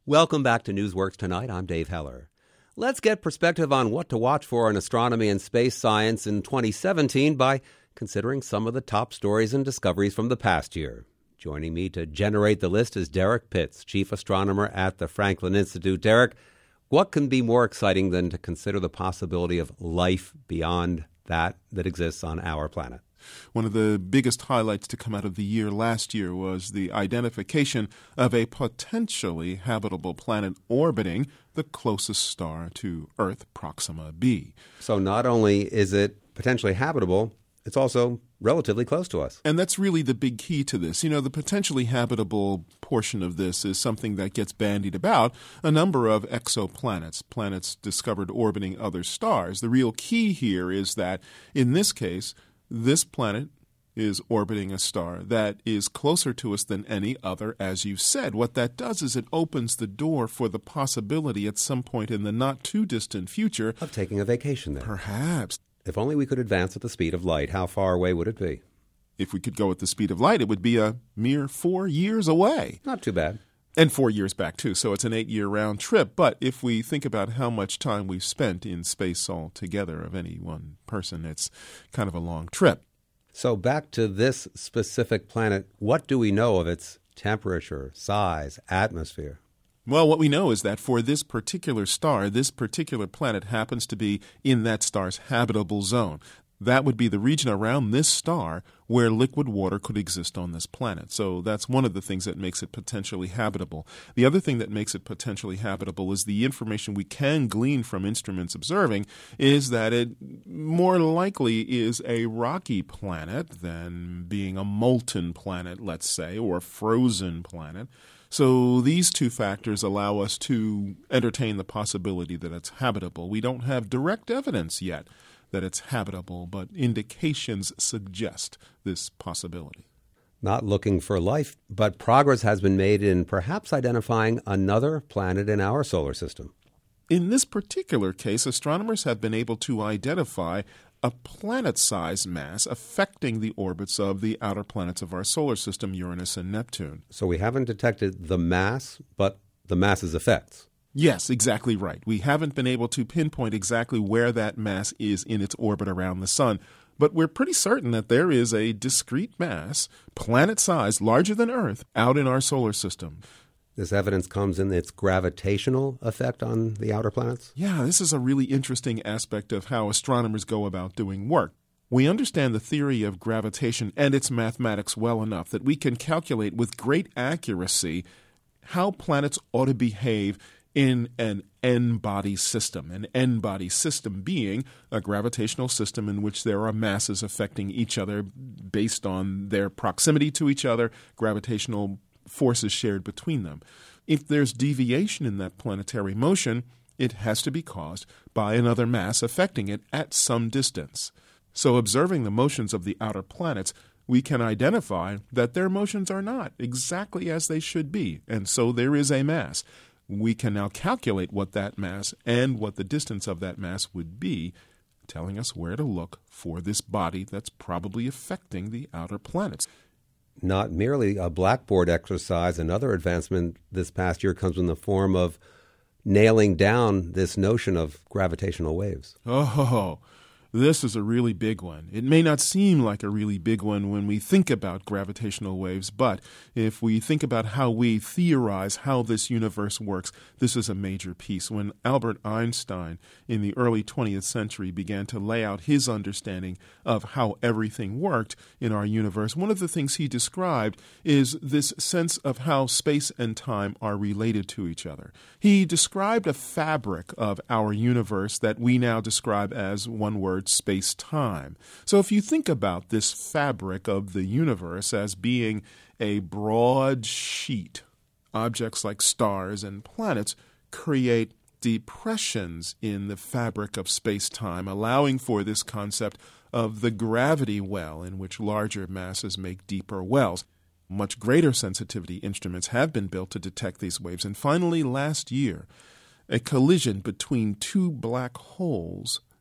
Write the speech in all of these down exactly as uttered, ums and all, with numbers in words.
Welcome back to Newsworks Tonight. I'm Dave Heller. Let's get perspective on what to watch for in astronomy and space science in twenty seventeen by considering some of the top stories and discoveries from the past year. Joining me to generate the list is Derek Pitts, chief astronomer at the Franklin Institute. Derek, what can be more exciting than to consider the possibility of life beyond that that exists on our planet? One of the biggest highlights to come out of the year last year was the identification of a potentially habitable planet orbiting the closest star to Earth, Proxima b. So not only is it potentially habitable, it's also relatively close to us. And that's really the big key to this. You know, the potentially habitable portion of this is something that gets bandied about, a number of exoplanets, planets discovered orbiting other stars. The real key here is that, in this case, this planet is orbiting a star that is closer to us than any other, as you said. What that does is it opens the door for the possibility at some point in the not-too-distant future of taking a vacation there. Perhaps. If only we could advance at the speed of light, how far away would it be? If we could go at the speed of light, it would be a mere four years away. Not too bad. And four years back, too, so it's an eight-year round trip. But if we think about how much time we've spent in space altogether of any one person, it's kind of a long trip. So back to this specific planet, what do we know of its temperature, size, atmosphere? Well, what we know is that for this particular star, this particular planet happens to be in that star's habitable zone. That would be the region around this star where liquid water could exist on this planet. So that's one of the things that makes it potentially habitable. The other thing that makes it potentially habitable is the information we can glean from instruments observing is that it more likely is a rocky planet than being a molten planet, let's say, or a frozen planet. So these two factors allow us to entertain the possibility that it's habitable. We don't have direct evidence yet that it's habitable, but indications suggest this possibility. Not looking for life, but progress has been made in perhaps identifying another planet in our solar system. In this particular case, astronomers have been able to identify a planet-sized mass affecting the orbits of the outer planets of our solar system, Uranus and Neptune. So we haven't detected the mass, but the mass's effects. Yes, exactly right. We haven't been able to pinpoint exactly where that mass is in its orbit around the sun, but we're pretty certain that there is a discrete mass, planet-sized, larger than Earth, out in our solar system. This evidence comes in its gravitational effect on the outer planets? Yeah, this is a really interesting aspect of how astronomers go about doing work. We understand the theory of gravitation and its mathematics well enough that we can calculate with great accuracy how planets ought to behave in an n-body system, an n-body system being a gravitational system in which there are masses affecting each other based on their proximity to each other, gravitational forces shared between them. If there's deviation in that planetary motion, it has to be caused by another mass affecting it at some distance. So observing the motions of the outer planets, we can identify that their motions are not exactly as they should be, and so there is a mass. We can now calculate what that mass and what the distance of that mass would be, telling us where to look for this body that's probably affecting the outer planets. Not merely a blackboard exercise, another advancement this past year comes in the form of nailing down this notion of gravitational waves. Oh, this is a really big one. It may not seem like a really big one when we think about gravitational waves, but if we think about how we theorize how this universe works, this is a major piece. When Albert Einstein in the early twentieth century began to lay out his understanding of how everything worked in our universe, one of the things he described is this sense of how space and time are related to each other. He described a fabric of our universe that we now describe as one word, space-time. So if you think about this fabric of the universe as being a broad sheet, objects like stars and planets create depressions in the fabric of space-time, allowing for this concept of the gravity well in which larger masses make deeper wells. Much greater sensitivity instruments have been built to detect these waves. And finally, last year, a collision between two black holes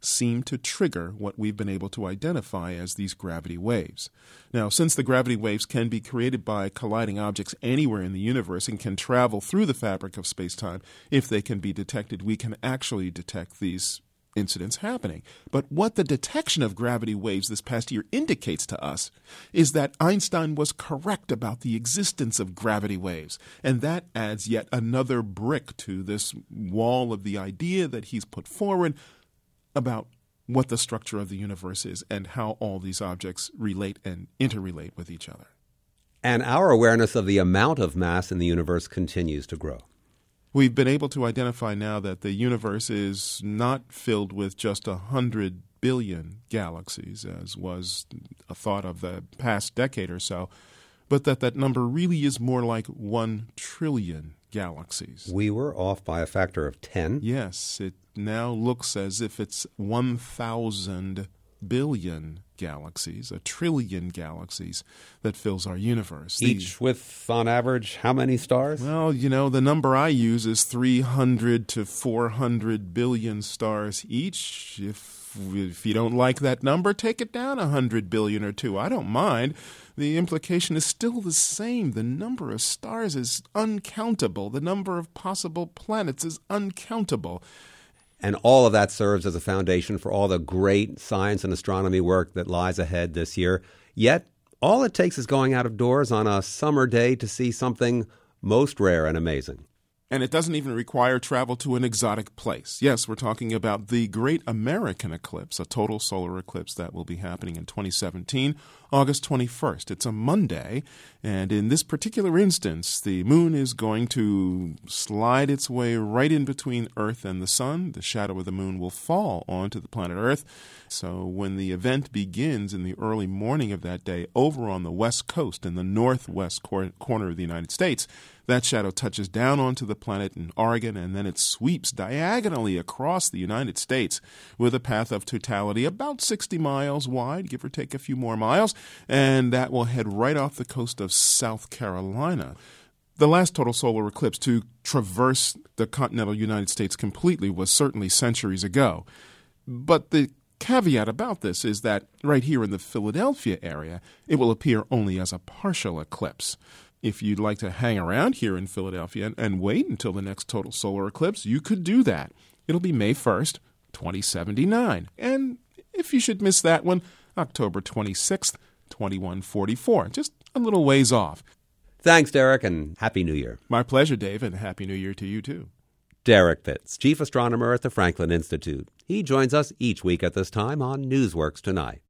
seem to trigger what we've been able to identify as these gravity waves. Now, since the gravity waves can be created by colliding objects anywhere in the universe and can travel through the fabric of space-time, if they can be detected, we can actually detect these incidents happening. But what the detection of gravity waves this past year indicates to us is that Einstein was correct about the existence of gravity waves. And that adds yet another brick to this wall of the idea that he's put forward about what the structure of the universe is and how all these objects relate and interrelate with each other. And our awareness of the amount of mass in the universe continues to grow. We've been able to identify now that the universe is not filled with just a hundred billion galaxies, as was a thought of the past decade or so, but that that number really is more like one trillion galaxies. We were off by a factor of ten. Yes, it now looks as if it's one thousand billion galaxies, a trillion galaxies that fills our universe. Each the, with, on average, how many stars? Well, you know, the number I use is three hundred to four hundred billion stars each. If, if you don't like that number, take it down one hundred billion or two. I don't mind. The implication is still the same. The number of stars is uncountable. The number of possible planets is uncountable. And all of that serves as a foundation for all the great science and astronomy work that lies ahead this year. Yet, all it takes is going out of doors on a summer day to see something most rare and amazing. And it doesn't even require travel to an exotic place. Yes, we're talking about the Great American Eclipse, a total solar eclipse that will be happening in twenty seventeen, August twenty-first. It's a Monday, and in this particular instance, the moon is going to slide its way right in between Earth and the sun. The shadow of the moon will fall onto the planet Earth. So when the event begins in the early morning of that day over on the west coast in the northwest cor- corner of the United States, that shadow touches down onto the planet in Oregon, and then it sweeps diagonally across the United States with a path of totality about sixty miles wide, give or take a few more miles, and that will head right off the coast of South Carolina. The last total solar eclipse to traverse the continental United States completely was certainly centuries ago. But the caveat about this is that right here in the Philadelphia area, it will appear only as a partial eclipse. If you'd like to hang around here in Philadelphia and, and wait until the next total solar eclipse, you could do that. It'll be May first, twenty seventy-nine. And if you should miss that one, October twenty-sixth, twenty-one forty-four. Just a little ways off. Thanks, Derek, and Happy New Year. My pleasure, Dave, and Happy New Year to you, too. Derek Pitts, Chief Astronomer at the Franklin Institute. He joins us each week at this time on Newsworks Tonight.